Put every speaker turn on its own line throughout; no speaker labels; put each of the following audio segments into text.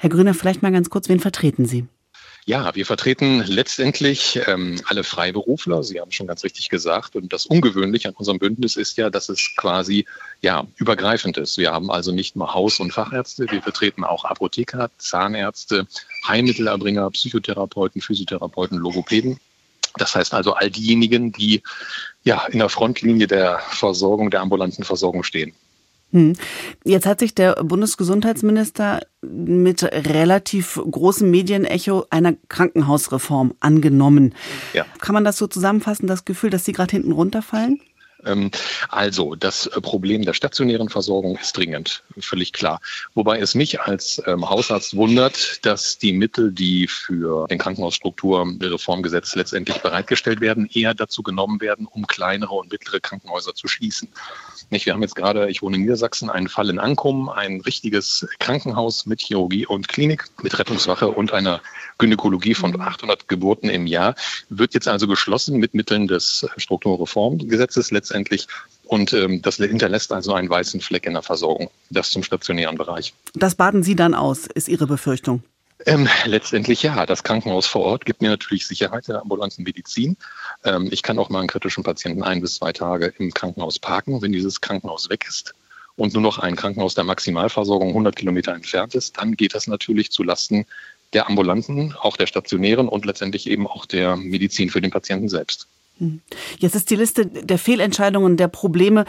Herr Grüner, vielleicht mal ganz kurz, wen vertreten Sie?
Ja, wir vertreten letztendlich alle Freiberufler. Sie haben schon ganz richtig gesagt. Und das Ungewöhnliche an unserem Bündnis ist ja, dass es quasi übergreifend ist. Wir haben also nicht nur Haus- und Fachärzte, wir vertreten auch Apotheker, Zahnärzte, Heilmittelerbringer, Psychotherapeuten, Physiotherapeuten, Logopäden. Das heißt also all diejenigen, die in der Frontlinie der Versorgung, der ambulanten Versorgung stehen.
Jetzt hat sich der Bundesgesundheitsminister mit relativ großem Medienecho einer Krankenhausreform angenommen.
Ja.
Kann man das so zusammenfassen, das Gefühl, dass Sie gerade hinten runterfallen?
Also, das Problem der stationären Versorgung ist dringend, völlig klar. Wobei es mich als Hausarzt wundert, dass die Mittel, die für den Krankenhausstrukturreformgesetz letztendlich bereitgestellt werden, eher dazu genommen werden, um kleinere und mittlere Krankenhäuser zu schließen. Wir haben jetzt gerade, ich wohne in Niedersachsen, einen Fall in Ankum, ein richtiges Krankenhaus mit Chirurgie und Klinik, mit Rettungswache und einer Gynäkologie von 800 Geburten im Jahr, wird jetzt also geschlossen mit Mitteln des Strukturreformgesetzes letztendlich. Und das hinterlässt also einen weißen Fleck in der Versorgung, das zum stationären Bereich.
Das baden Sie dann aus, ist Ihre Befürchtung?
Letztendlich ja. Das Krankenhaus vor Ort gibt mir natürlich Sicherheit der ambulanten Medizin. Ich kann auch mal einen kritischen Patienten 1 bis 2 Tage im Krankenhaus parken. Wenn dieses Krankenhaus weg ist und nur noch ein Krankenhaus der Maximalversorgung 100 Kilometer entfernt ist, dann geht das natürlich zulasten der ambulanten, auch der stationären und letztendlich eben auch der Medizin für den Patienten selbst.
Jetzt ist die Liste der Fehlentscheidungen, der Probleme,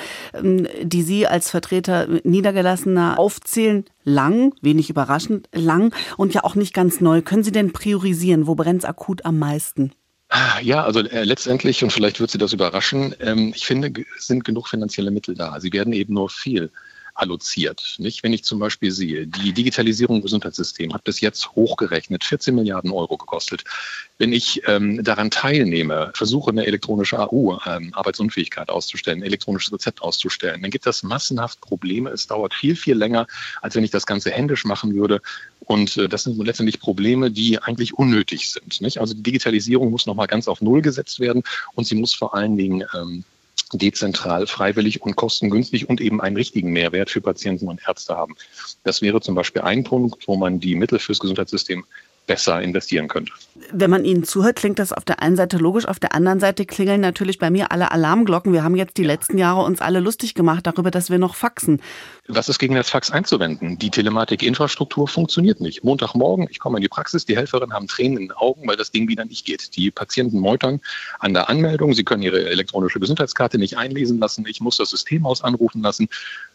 die Sie als Vertreter Niedergelassener aufzählen, lang, wenig überraschend, lang und ja auch nicht ganz neu. Können Sie denn priorisieren? Wo brennt es akut am meisten?
Ja, also letztendlich, und vielleicht wird Sie das überraschen, ich finde, es sind genug finanzielle Mittel da. Sie werden eben nur viel alloziert. Wenn ich zum Beispiel sehe, die Digitalisierung im Gesundheitssystem hat bis jetzt hochgerechnet 14 Milliarden Euro gekostet. Wenn ich daran teilnehme, versuche eine elektronische AU, Arbeitsunfähigkeit auszustellen, ein elektronisches Rezept auszustellen, dann gibt das massenhaft Probleme. Es dauert viel, viel länger, als wenn ich das Ganze händisch machen würde. Und das sind letztendlich Probleme, die eigentlich unnötig sind. Also die Digitalisierung muss nochmal ganz auf Null gesetzt werden und sie muss vor allen Dingen dezentral, freiwillig und kostengünstig und eben einen richtigen Mehrwert für Patienten und Ärzte haben. Das wäre zum Beispiel ein Punkt, wo man die Mittel fürs Gesundheitssystem besser investieren könnte.
Wenn man Ihnen zuhört, klingt das auf der einen Seite logisch, auf der anderen Seite klingeln natürlich bei mir alle Alarmglocken. Wir haben jetzt die letzten Jahre uns alle lustig gemacht darüber, dass wir noch faxen.
Was ist gegen das Fax einzuwenden? Die Telematikinfrastruktur funktioniert nicht. Montagmorgen, ich komme in die Praxis, die Helferinnen haben Tränen in den Augen, weil das Ding wieder nicht geht. Die Patienten meutern an der Anmeldung, sie können ihre elektronische Gesundheitskarte nicht einlesen lassen, ich muss das Systemhaus anrufen lassen.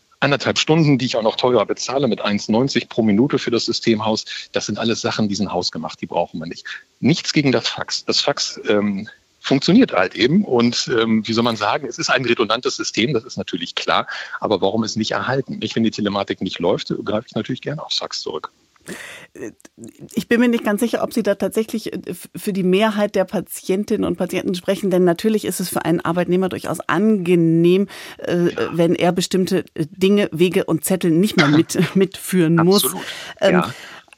1,5 Stunden, die ich auch noch teurer bezahle mit 1,90 pro Minute für das Systemhaus. Das sind alles Sachen, die sind hausgemacht, die brauchen wir nicht. Nichts gegen das Fax. Das Fax funktioniert halt eben und wie soll man sagen, es ist ein redundantes System, das ist natürlich klar, aber warum es nicht erhalten? Wenn die Telematik nicht läuft, greife ich natürlich gerne aufs Fax zurück.
Ich bin mir nicht ganz sicher, ob Sie da tatsächlich für die Mehrheit der Patientinnen und Patienten sprechen, denn natürlich ist es für einen Arbeitnehmer durchaus angenehm, wenn er bestimmte Dinge, Wege und Zettel nicht mehr mitführen muss.
Absolut, ja.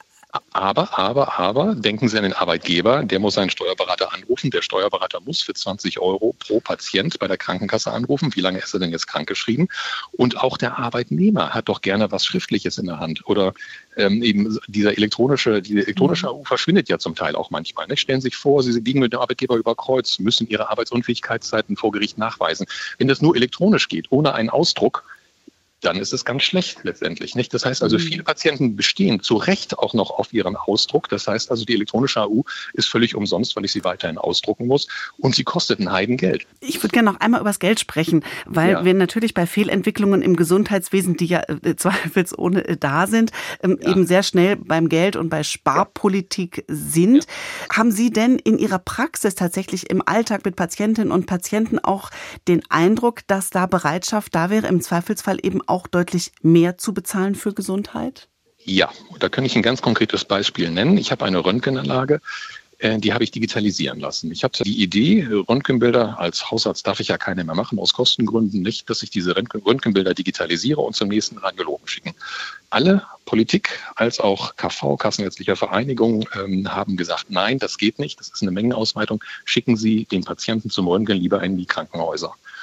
Aber denken Sie an den Arbeitgeber, der muss seinen Steuerberater anrufen. Der Steuerberater muss für 20 Euro pro Patient bei der Krankenkasse anrufen. Wie lange ist er denn jetzt krankgeschrieben? Und auch der Arbeitnehmer hat doch gerne was Schriftliches in der Hand. Oder eben diese elektronische AU verschwindet ja zum Teil auch manchmal. Stellen Sie sich vor, Sie liegen mit dem Arbeitgeber über Kreuz, müssen Ihre Arbeitsunfähigkeitszeiten vor Gericht nachweisen. Wenn das nur elektronisch geht, ohne einen Ausdruck, dann ist es ganz schlecht letztendlich. Das heißt also, viele Patienten bestehen zu Recht auch noch auf ihren Ausdruck. Das heißt also, die elektronische AU ist völlig umsonst, weil ich sie weiterhin ausdrucken muss. Und sie kostet ein Heidengeld.
Ich würde gerne noch einmal über das Geld sprechen, weil wir natürlich bei Fehlentwicklungen im Gesundheitswesen, die ja zweifelsohne da sind, eben sehr schnell beim Geld und bei Sparpolitik sind. Ja. Haben Sie denn in Ihrer Praxis tatsächlich im Alltag mit Patientinnen und Patienten auch den Eindruck, dass da Bereitschaft da wäre, im Zweifelsfall eben auch deutlich mehr zu bezahlen für Gesundheit?
Ja, da kann ich ein ganz konkretes Beispiel nennen. Ich habe eine Röntgenanlage, die habe ich digitalisieren lassen. Ich hatte die Idee, Röntgenbilder, als Hausarzt darf ich ja keine mehr machen, aus Kostengründen nicht, dass ich diese Röntgenbilder digitalisiere und zum nächsten Radiologen schicken. Alle Politik als auch KV, Kassenärztliche Vereinigung, haben gesagt, nein, das geht nicht, das ist eine Mengenausweitung, schicken Sie den Patienten zum Röntgen lieber in die Krankenhäuser.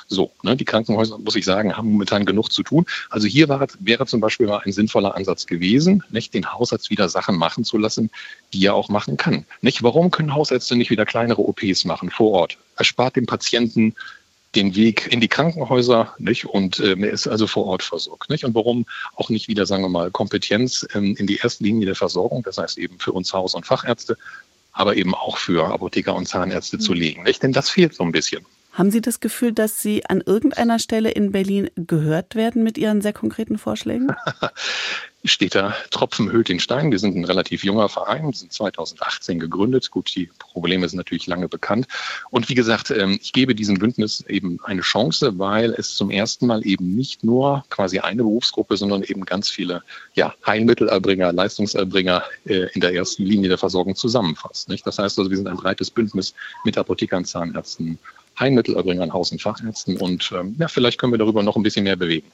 So, ne, die Krankenhäuser, muss ich sagen, haben momentan genug zu tun. Also hier wäre zum Beispiel mal ein sinnvoller Ansatz gewesen, nicht, den Hausarzt wieder Sachen machen zu lassen, die er auch machen kann. Nicht? Warum können Hausärzte nicht wieder kleinere OPs machen vor Ort? Erspart dem Patienten den Weg in die Krankenhäuser, nicht? Und er ist also vor Ort versorgt. Nicht? Und warum auch nicht wieder, sagen wir mal, Kompetenz in die erste Linie der Versorgung, das heißt eben für uns Haus- und Fachärzte, aber eben auch für Apotheker und Zahnärzte zu legen. Nicht? Denn das fehlt so ein bisschen.
Haben Sie das Gefühl, dass Sie an irgendeiner Stelle in Berlin gehört werden mit Ihren sehr konkreten Vorschlägen?
Steht da, Tropfen höhlt den Stein. Wir sind ein relativ junger Verein, sind 2018 gegründet. Gut, die Probleme sind natürlich lange bekannt. Und wie gesagt, ich gebe diesem Bündnis eben eine Chance, weil es zum ersten Mal eben nicht nur quasi eine Berufsgruppe, sondern eben ganz viele Heilmittelerbringer, Leistungserbringer in der ersten Linie der Versorgung zusammenfasst. Nicht? Das heißt also, wir sind ein breites Bündnis mit Apothekern, Zahnärzten, Heilmittelerbringer, Haus- und Fachärzten und vielleicht können wir darüber noch ein bisschen mehr bewegen.